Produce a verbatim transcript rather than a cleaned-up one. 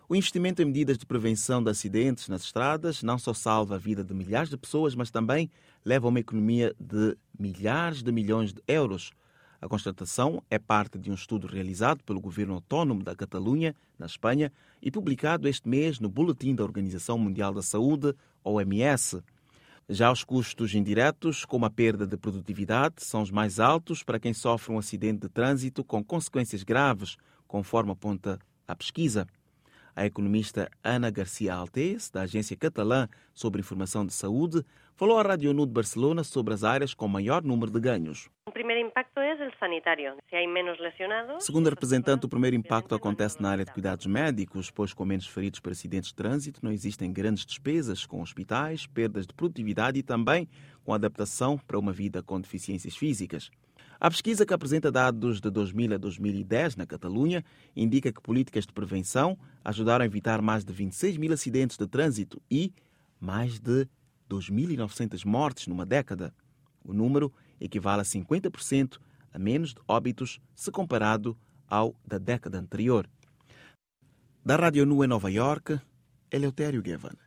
O investimento em medidas de prevenção de acidentes nas estradas não só salva a vida de milhares de pessoas, mas também leva a uma economia de milhares de milhões de euros. A constatação é parte de um estudo realizado pelo Governo Autónomo da Catalunha, na Espanha, e publicado este mês no Boletim da Organização Mundial da Saúde, O M S. Já os custos indiretos, como a perda de produtividade, são os mais altos para quem sofre um acidente de trânsito com consequências graves, conforme aponta a pesquisa. A economista Ana Garcia Altés, da Agência Catalã sobre Informação de Saúde, falou à Rádio Nu de Barcelona sobre as áreas com maior número de ganhos. O primeiro impacto é o sanitário. Se há menos lesionados... Segundo a representante, o primeiro impacto acontece na área de cuidados médicos, pois com menos feridos por acidentes de trânsito não existem grandes despesas com hospitais, perdas de produtividade e também com adaptação para uma vida com deficiências físicas. A pesquisa, que apresenta dados de dois mil a dois mil e dez na Catalunha, indica que políticas de prevenção ajudaram a evitar mais de vinte e seis mil acidentes de trânsito e mais de dois mil e novecentas mortes numa década. O número equivale a cinquenta por cento a menos de óbitos se comparado ao da década anterior. Da Rádio Nu em Nova Iorque, Eleutério Gavan.